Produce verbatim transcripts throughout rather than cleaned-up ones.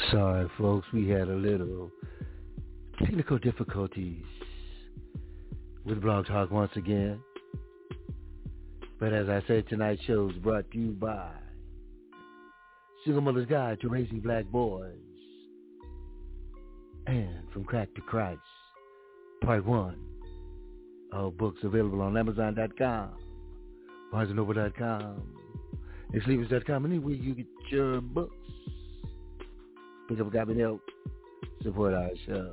Sorry, folks, we had a little technical difficulties with Blog Talk once again. But as I said, tonight's show is brought to you by Single Mother's Guide to Raising Black Boys and From Crack to Christ, Part one. All books available on Amazon dot com, Barnes and Noble dot com, and Sleepers dot com, anywhere you get your books. Pick up a copy and help support our show.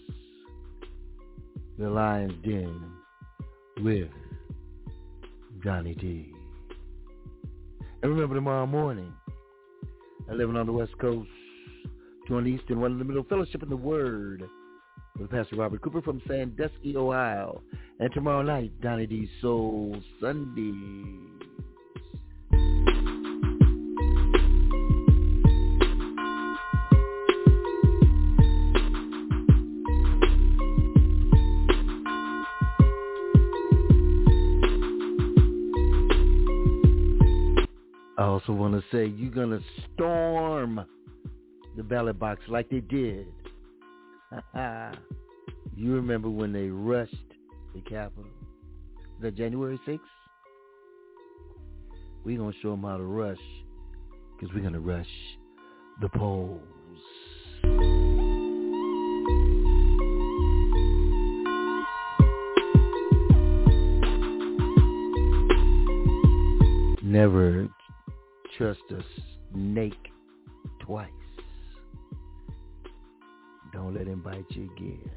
The Lion's Den with Johnny D. And remember, tomorrow morning, eleven on the West Coast, two on the East, and one in the middle, Fellowship in the Word with Pastor Robert Cooper from Sandusky, Ohio. And tomorrow night, Donnie D's Soul Sunday. I also want to say you're going to storm the ballot box like they did. You remember when they rushed the Capitol? The January sixth? We're going to show them how to rush, because we're going to rush the polls. Never trust a snake twice. Don't let him bite you again.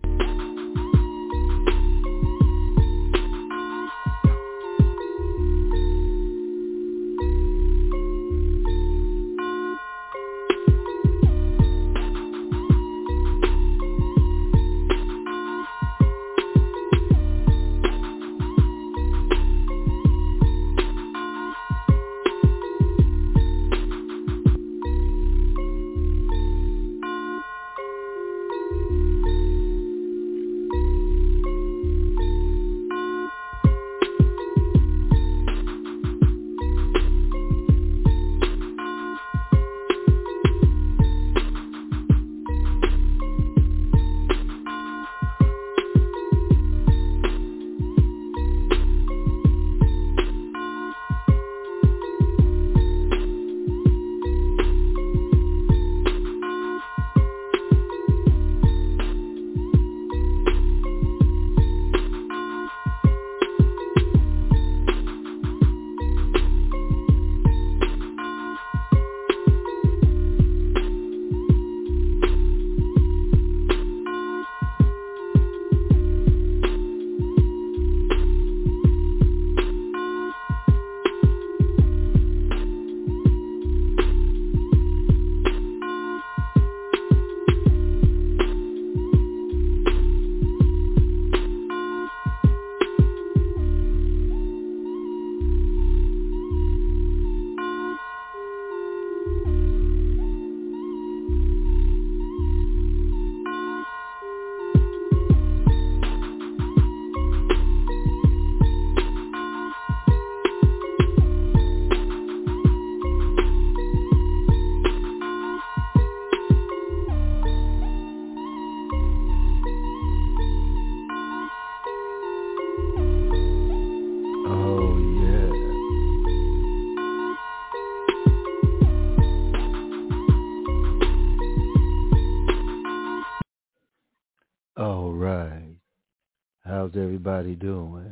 How's everybody doing?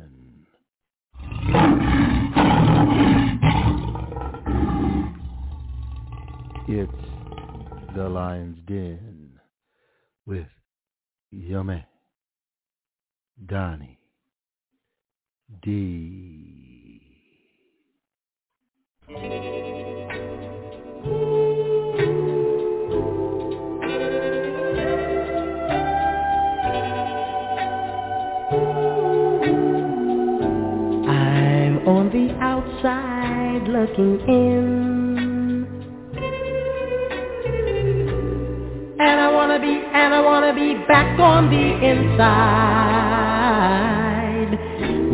It's the Lion's Den with your man, Donnie D. On the outside looking in, and I wanna be, and I wanna be back on the inside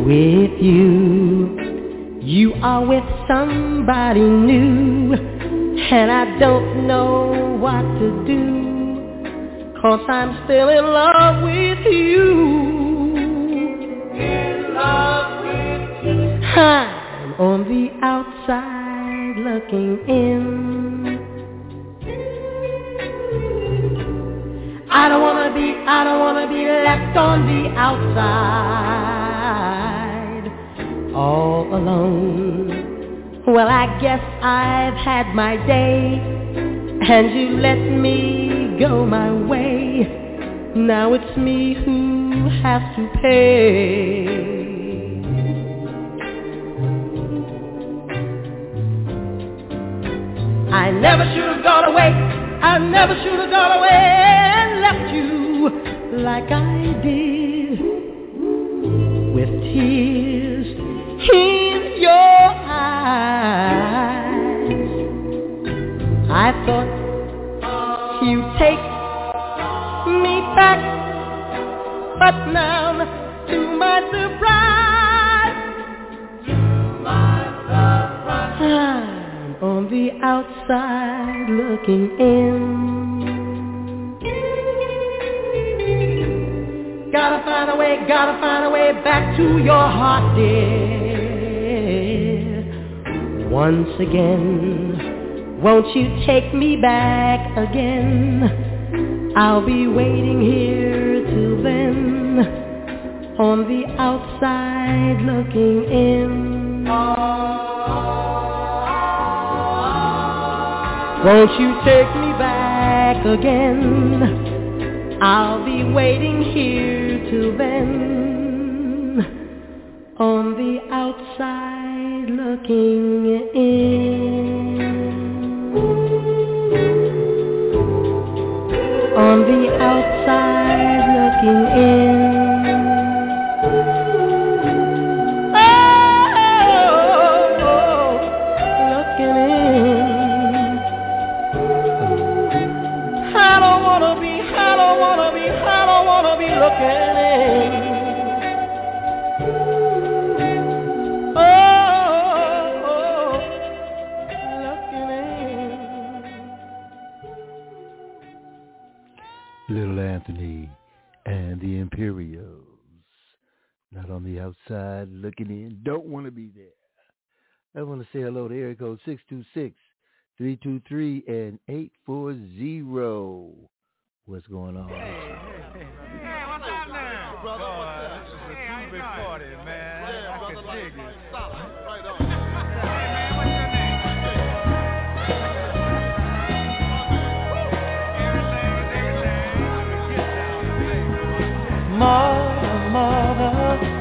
with you. You are with somebody new. and I don't know what to do, 'cause I'm still in love with you. In love with you. I'm on the outside looking in. I don't wanna be, I don't wanna be left on the outside all alone. Well, I guess I've had my day, and you let me go my way. Now it's me who has to pay. I never should have gone away, I never should have gone away and left you like I did, with tears in your eyes. I thought you'd take me back, but now, to my surprise, to my surprise, I'm on the outside looking in. Gotta find a way, gotta find a way back to your heart, dear. Once again, won't you take me back again? I'll be waiting here till then, on the outside looking in. Won't you take me back again? I'll be waiting here till then, on the outside looking in. On the outside looking in. Oh, oh, oh, looking in. I don't wanna be, I don't wanna be, I don't wanna be looking in. Oh, oh, looking in. Little Anthony and the Imperials. Not on the outside looking in. Don't want to be there. I want to say hello to area code six two six, three two three and eight four zero. What's going on? Hey, hey, hey. Hey, what's up now? Brother, what's up? This is a two-big party, man. Yeah, I brother, can dig it. Stop it. Right on. Hey, man, what's your name? Mother, mother,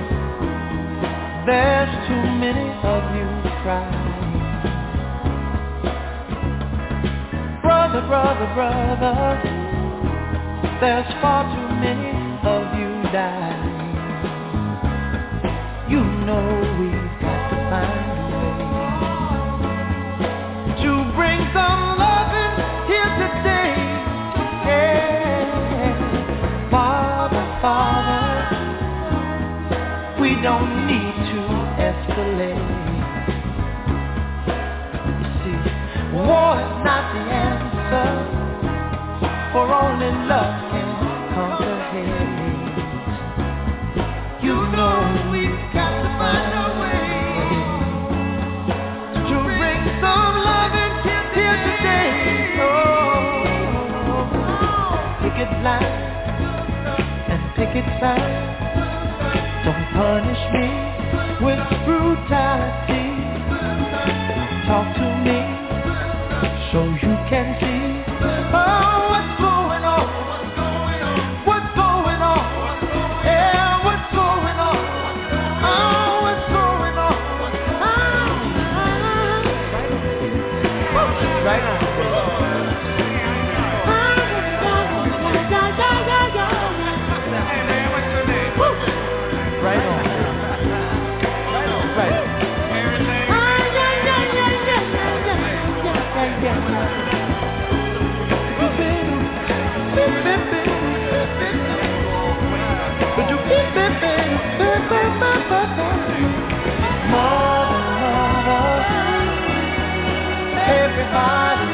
there's too many of you crying. Brother, brother, brother, there's far too many of you dying. You know we've got to find a way to bring some loving here today. Yeah. Father, Father, we don't need to escalate. You see, war is not the answer, for only love can conquer hate. You know we've got to find a way to bring some loving here today. Oh, picket line and picket sign. Don't punish me with brutality. Talk to me so you can see. Oh, what's going on? What's going on? Yeah, what's going on? Oh, what's going on? Ah, right now. Right on. Right on. Right on. Mother, mother, everybody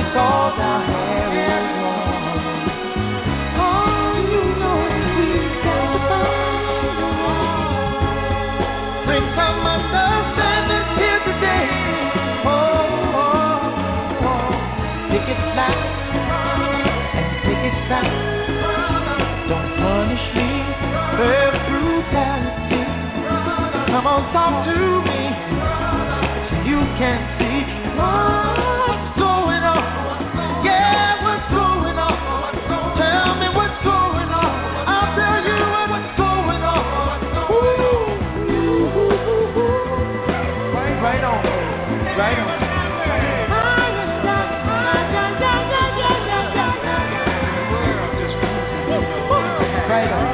thought our hair was long. Oh, you know we've got to find a way. Bring some understanding here today. Oh, oh, oh. Pick it loud and pick it sound. Don't punish me for brutality. Come on, talk to me so you can see what's going on. Yeah, what's going on? Tell me what's going on. I'll tell you what's going on. Ooh, ooh, ooh, ooh. Right, right on, right on. Right on.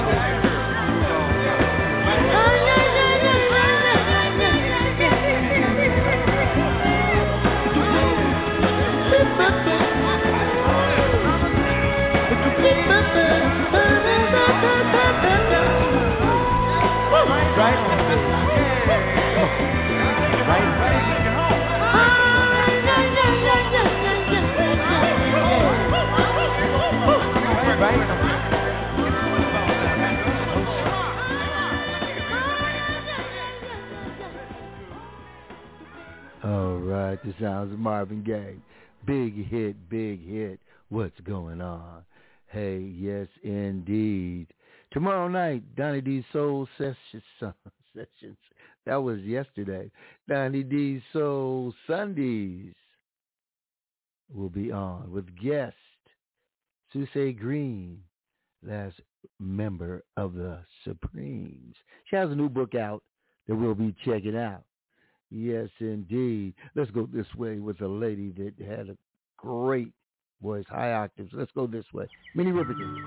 Right on. Right, right. All right, the sounds of Marvin Gaye. Big hit, big hit. What's going on? Hey, yes, indeed. Tomorrow night, Donnie D's Soul Sessions. Sessions. That was yesterday. Donnie D's Soul Sundays will be on with guest Susie Green, last member of the Supremes. She has a new book out that we'll be checking out. Yes, indeed. Let's go this way with a lady that had a great voice, high octaves. Let's go this way. Minnie Riperton.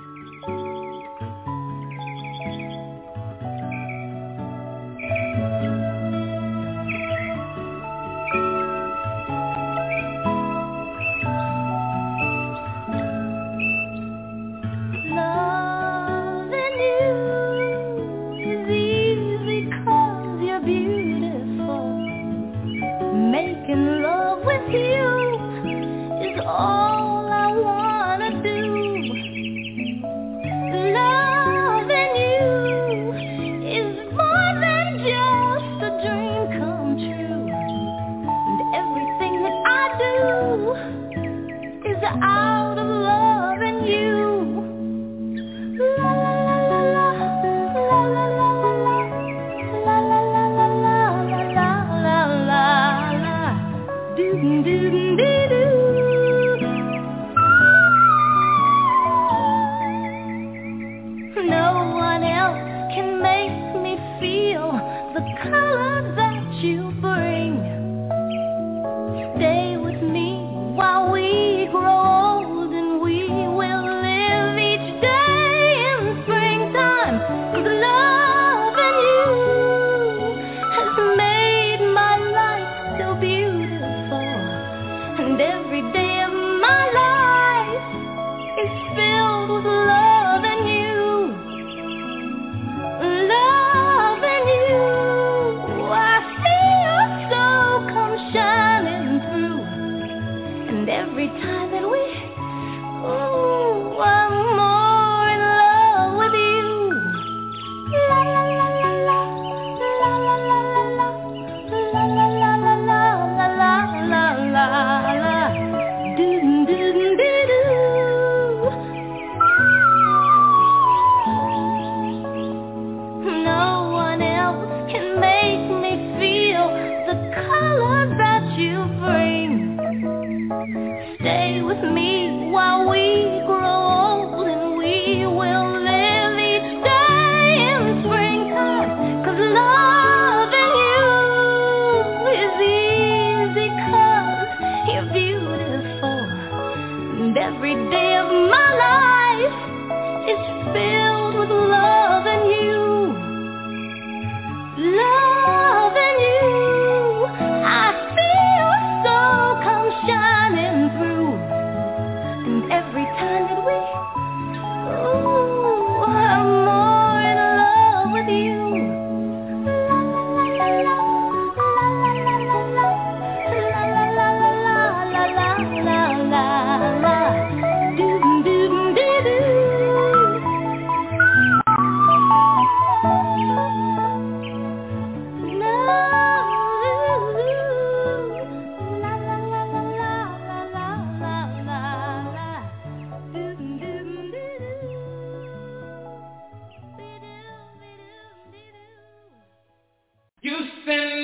Making love with you is all I wanna do.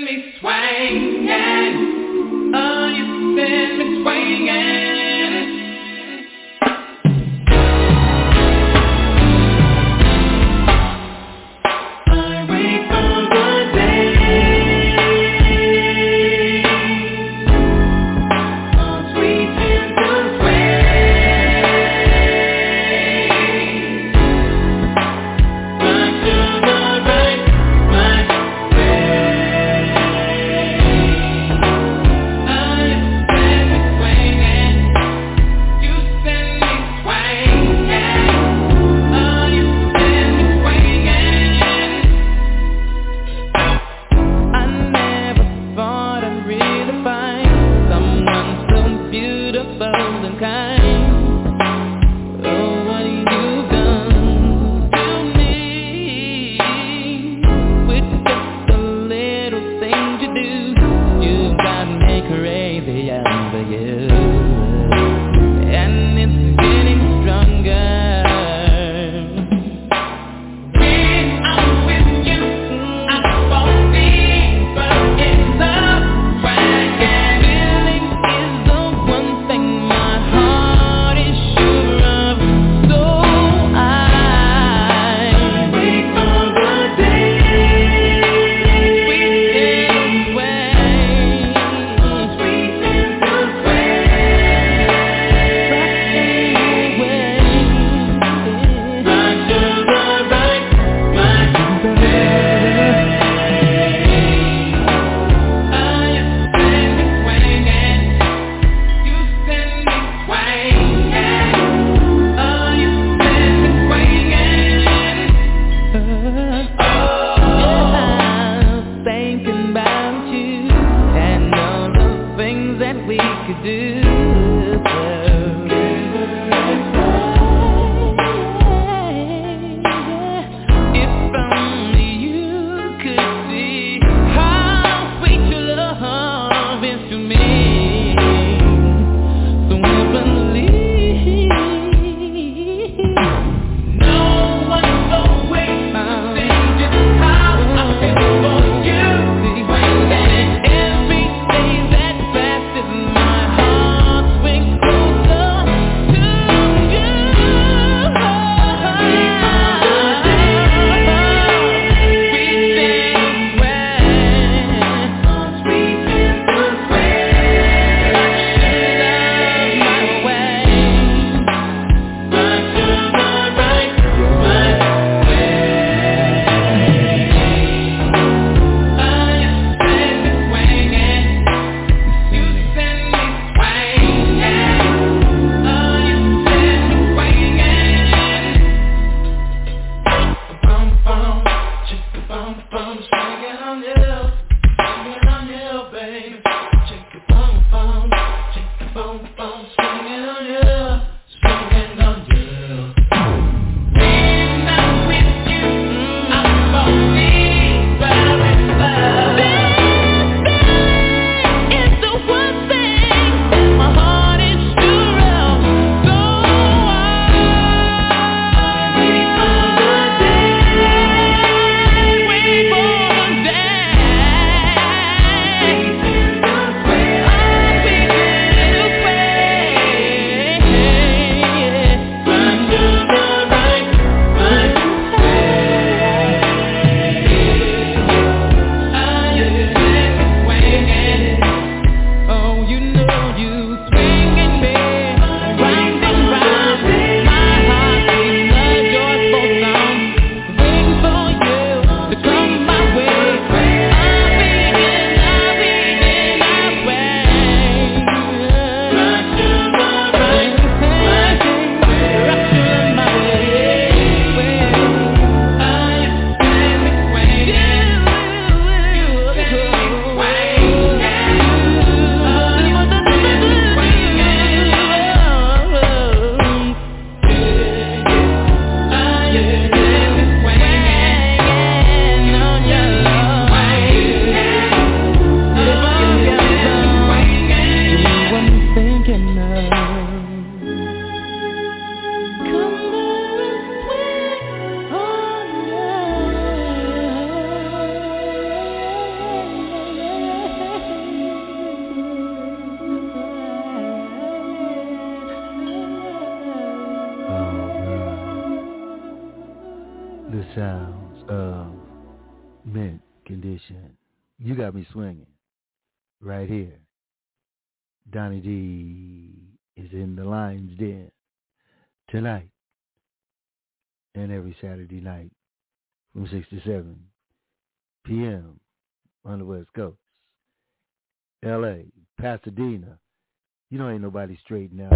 Wait for uh, mint condition. You got me swinging right here. Donnie D is in the Lion's Den tonight and every Saturday night from six to seven p.m. on the West Coast. L A, Pasadena. You know ain't nobody straight now.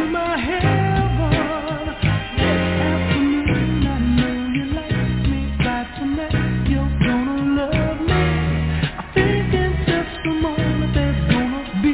Heaven, this afternoon, I know you like me.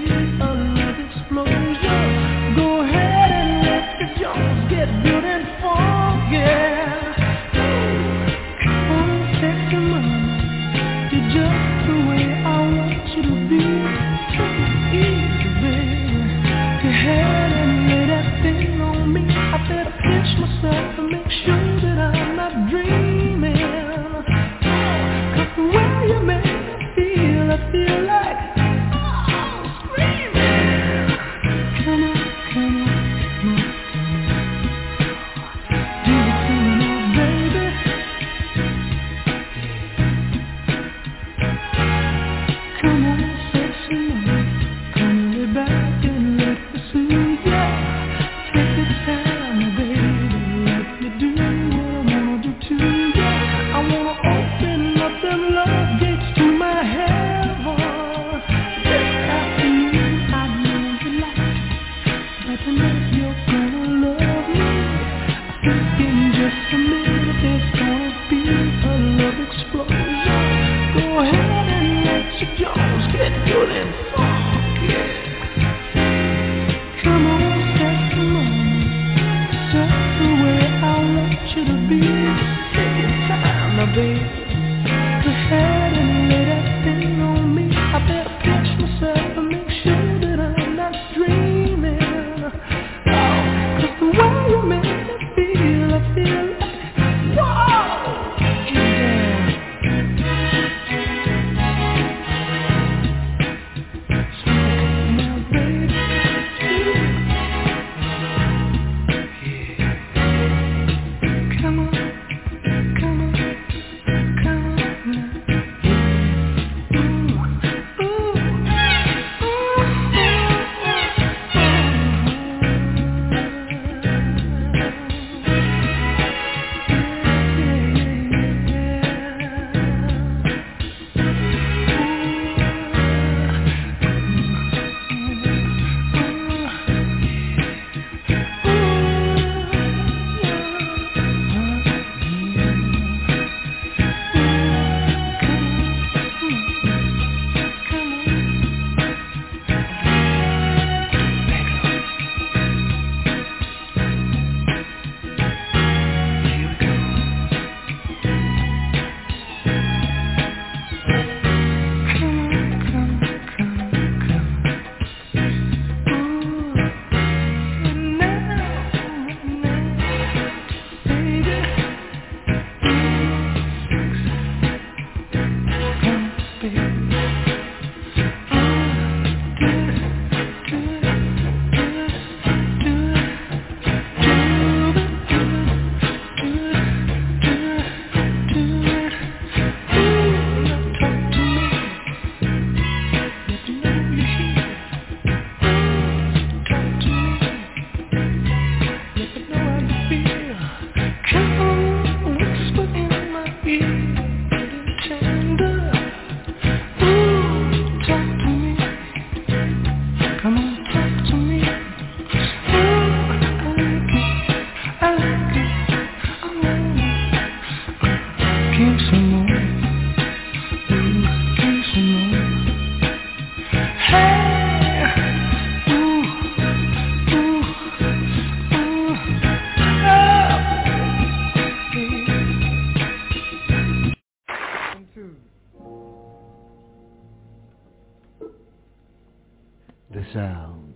The sounds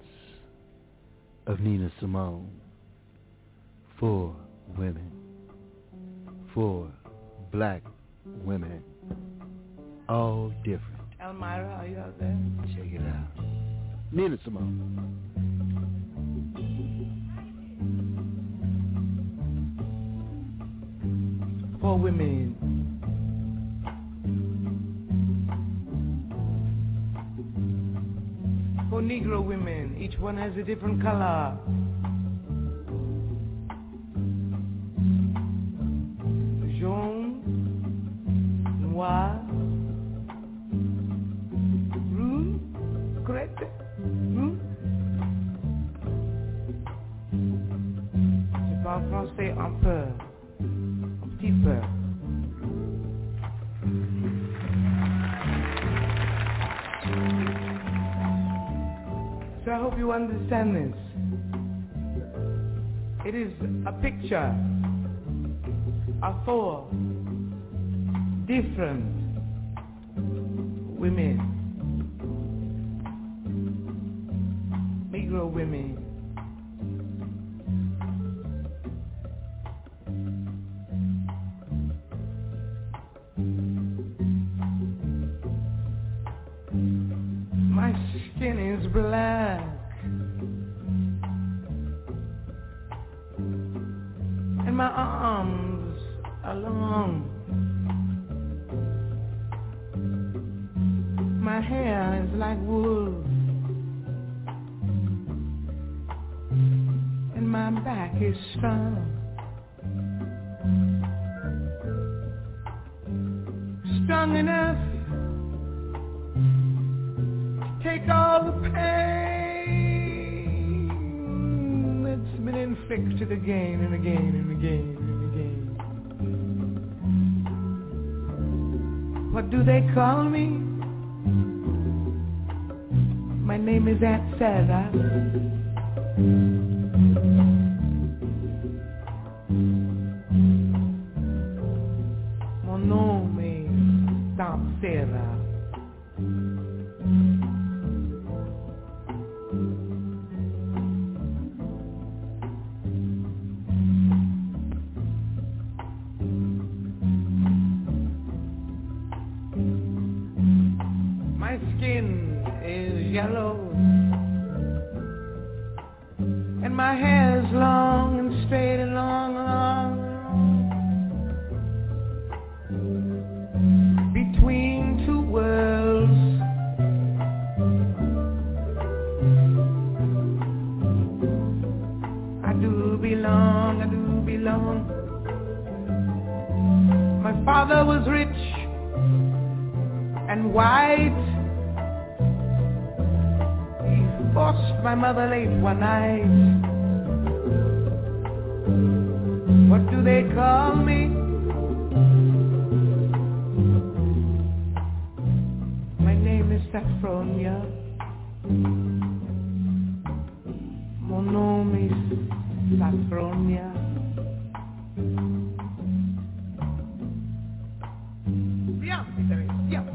of Nina Simone. For women. For black women. All different. Elmira, are you out there? Check it out. Nina Simone. For women. For Negro women, each one has a different color. Jaune, noir, brune, correct? Brune. Je parle français un peu, un petit peu. So I hope you understand this. It is a picture of four different women, Negro women. My skin is black, and my arms are long. My hair is like wool, and my back is strong. Strong enough to take all the pain that's been inflicted again and again and again and again. What do they call me? My name is Aunt Sarah. Mon nome è Aunt Sarah. My skin is yellow, and my hair is long and straight and long, long, long. Between two worlds, I do belong, I do belong. My father was rich and white. Forced my mother late one night. What do they call me? My name is Saffronia. Mon nome is Saffronia. Yeah, yeah.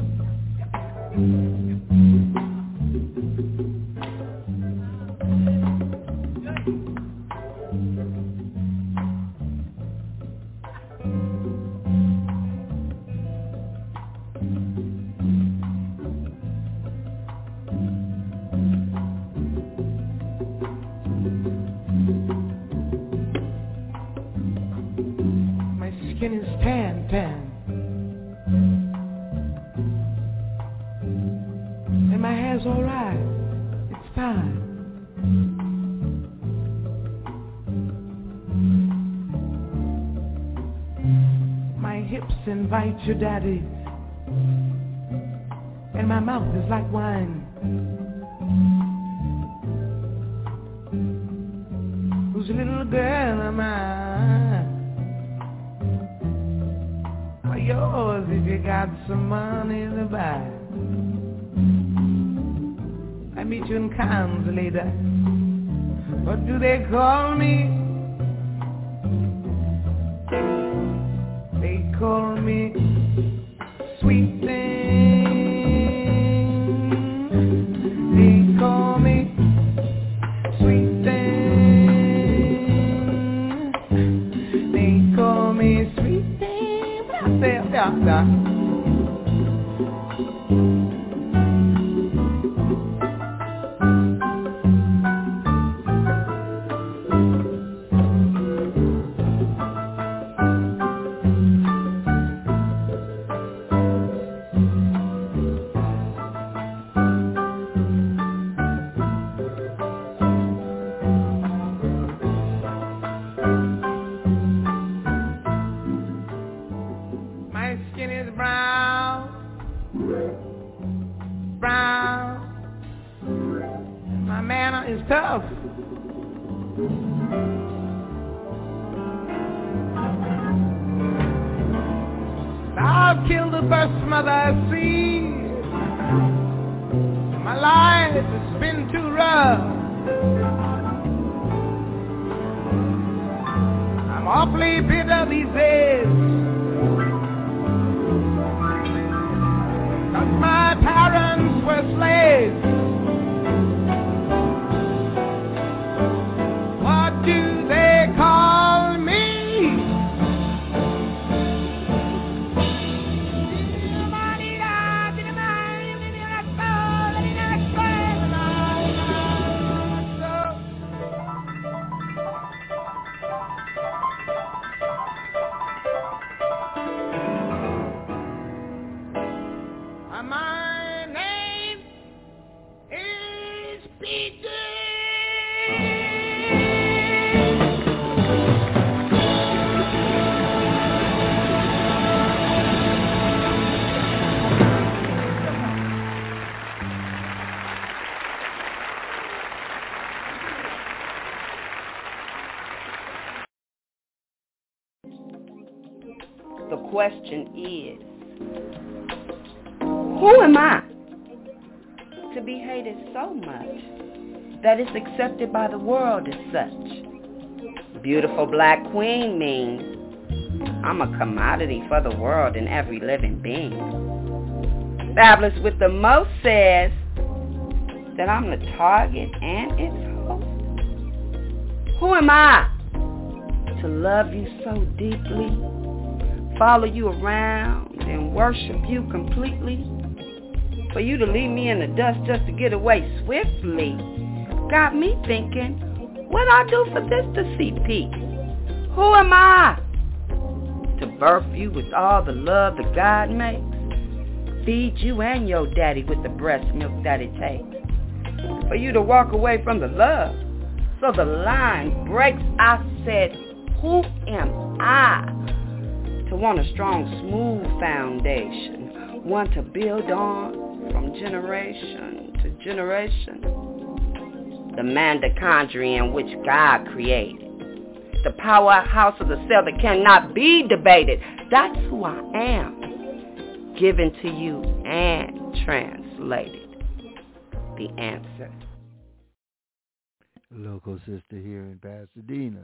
Skin is tan, tan, and my hair's all right. It's fine. My hips invite your daddy, and my mouth is like wine. Whose little girl am I? Yours if you got some money to buy. I meet you in Cannes later. What do they call me? They call me Sweet Thing. They call me Sweet Thing. They call me Sweet Thing. Yeah, yeah, yeah. Tough. I'll kill the first mother I see. My life has been too rough. bitter these days. 'Cause my parents were slaves. What do they call me? My name is Peter. The question is, who am I to be hated so much that it's accepted by the world as such? Beautiful black queen means I'm a commodity for the world and every living being. Fabulous with the most says that I'm the target and its host. Who am I to love you so deeply, follow you around and worship you completely? For you to leave me in the dust just to get away swiftly got me thinking, what I do for this to see peace? Who am I to birth you with all the love that God makes, feed you and your daddy with the breast milk that it takes, for you to walk away from the love so the line breaks? I said, who am I to want a strong, smooth foundation, one to build on from generation to generation? The mitochondria which God created, the powerhouse of the cell that cannot be debated. That's who I am, given to you and translated. The answer. Local sister here in Pasadena.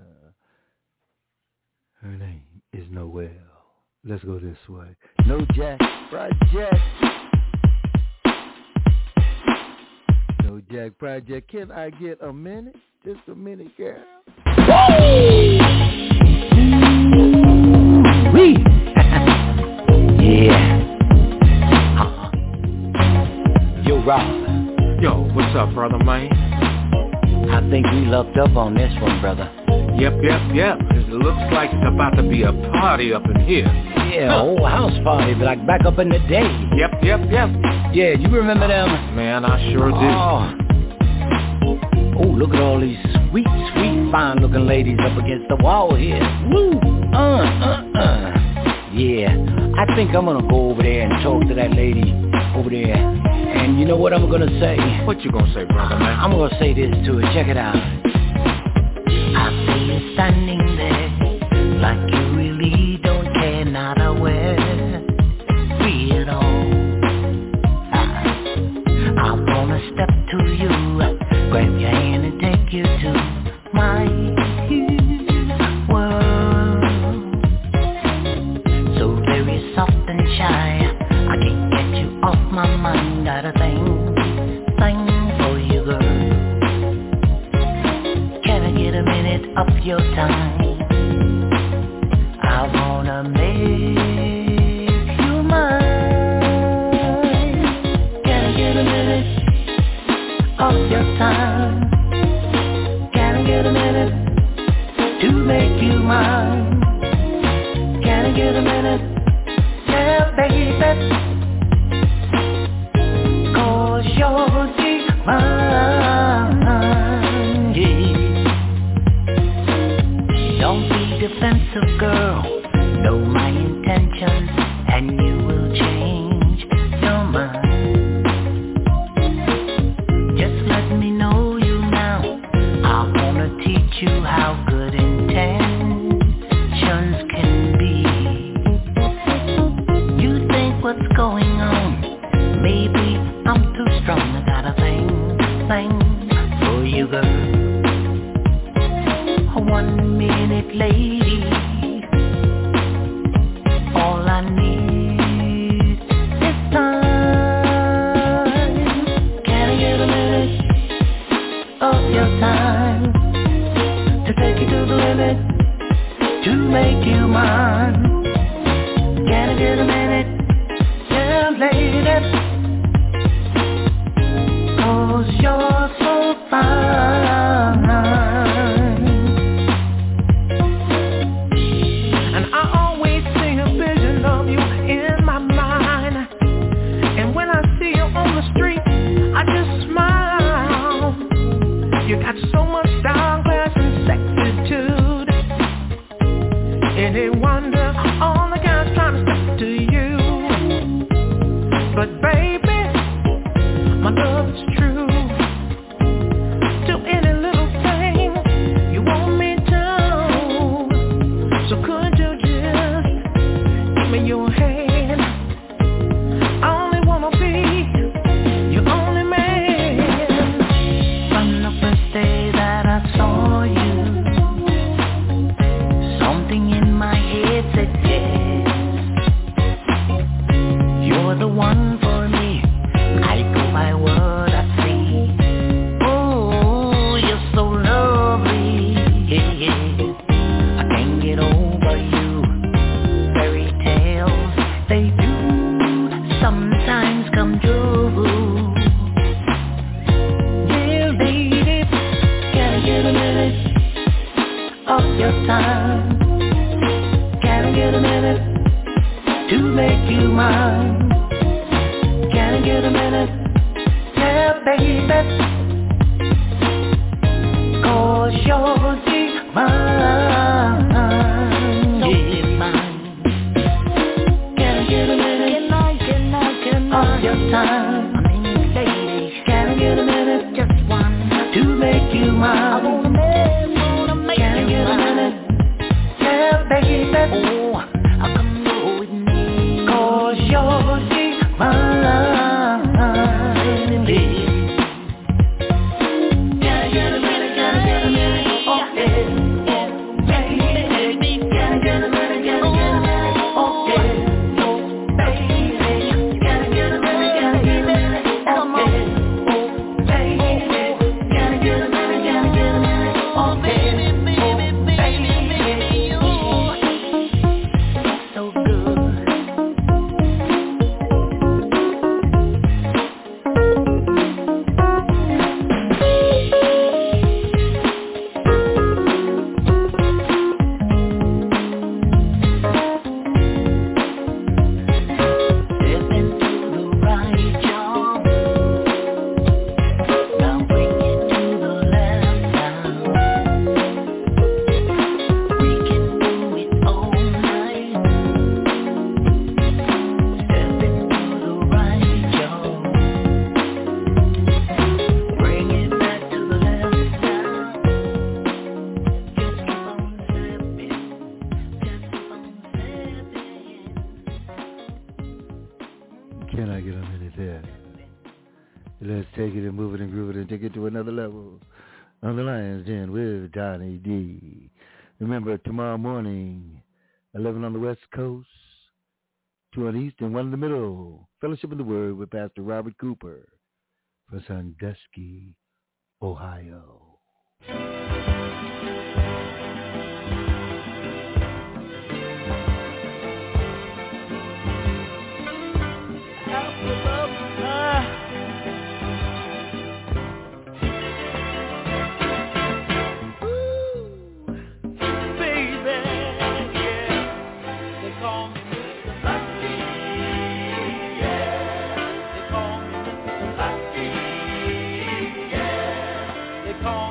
Her name is Noel. Let's go this way. No Jack Project. No Jack Project. Can I get a minute? Just a minute, girl. Wee! Yeah. Uh-huh. Yo, Rob. Yo, what's up, brother, man? I think we lucked up on this one, brother. Yep, yep, yep. It looks like it's about to be a party up in here. Yeah, old house party, like back up in the day. Yep, yep, yep. Yeah, you remember them? Man, I sure do. Oh. Oh, look at all these sweet, sweet, fine-looking ladies up against the wall here. Woo! Uh, uh, uh. Yeah, I think I'm gonna go over there and talk to that lady over there. And you know what I'm gonna say? What you gonna say, brother, man? I'm gonna say this to her. Check it out. I see you standing there like you really don't care, not aware, free at all. I, I wanna step to you, grab your hand and take you to my world. So very soft and shy, I can't get you off my mind. Got a thing, thing for you, girl. Can I get a minute of your time? I wanna make you mine. Can I get a minute of your time? Can I get a minute to make you mine? Can I get a minute? Yeah, baby, 'cause you're divine, yeah. Don't be defensive, girl. Know my intentions, and you will change your mind. Just let me know you now. I wanna teach you how good intentions can be. You think what's going on? Maybe I'm too strong. I got a thing, thing for you, girl. One minute, lady, of your time to take you to the limit, to make you mine. Can I get a minute? Yeah, lady, 'cause you're so fine. And I always see a vision of you in my mind. And when I see you on the street, I just smile. You got so much style, class, and sexitude. Any wonder all the guys trying to step to you? But baby, my love is true. To any little thing you want me to. So could you just give me your hand? I only wanna be your only man. From the first day that I saw you, something in my head said yes. You're the one for me. I go by what I see. Oh, you're so lovely. Yeah, yeah. I can't get over you. Fairy tales, they do sometimes come true. Yeah, lady, can I get a minute of your time? Can I get a minute to make you mine? Can I get a minute? Yeah, baby, 'cause you're divine. Yeah, mine. Can I get a minute? Can I, can I, can I? Of your time? I mean, lady, can I get a minute? Just one to make you mine. I wanna make, wanna make can you I get mine. A minute? Yeah, baby, oh, I come go with me, 'cause you're divine. Can I get a minute there? Let's take it and move it and groove it and take it to another level. On the Lions Den with Johnny D. Remember, tomorrow morning, eleven on the West Coast, two on the East, and one in the middle. Fellowship in the Word with Pastor Robert Cooper from Sandusky, Ohio. Call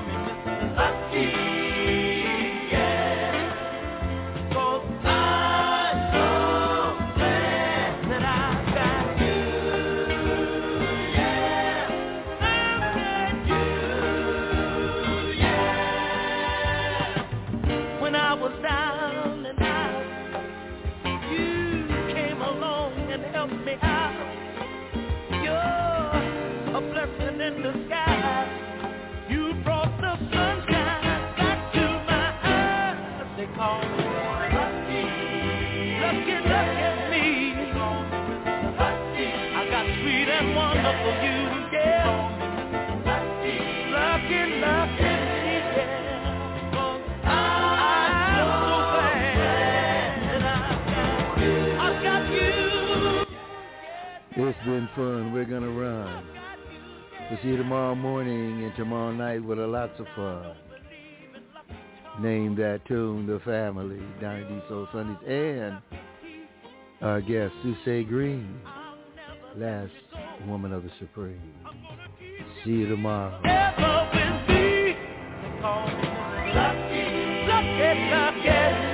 It's been fun. We're going to run. We'll see you tomorrow morning and tomorrow night with a lots of fun. Name that tune, The Family, Donnie D. Soul Sundays, and our guest, Susie Green, last woman of the Supreme. See you tomorrow. Lucky, lucky, lucky.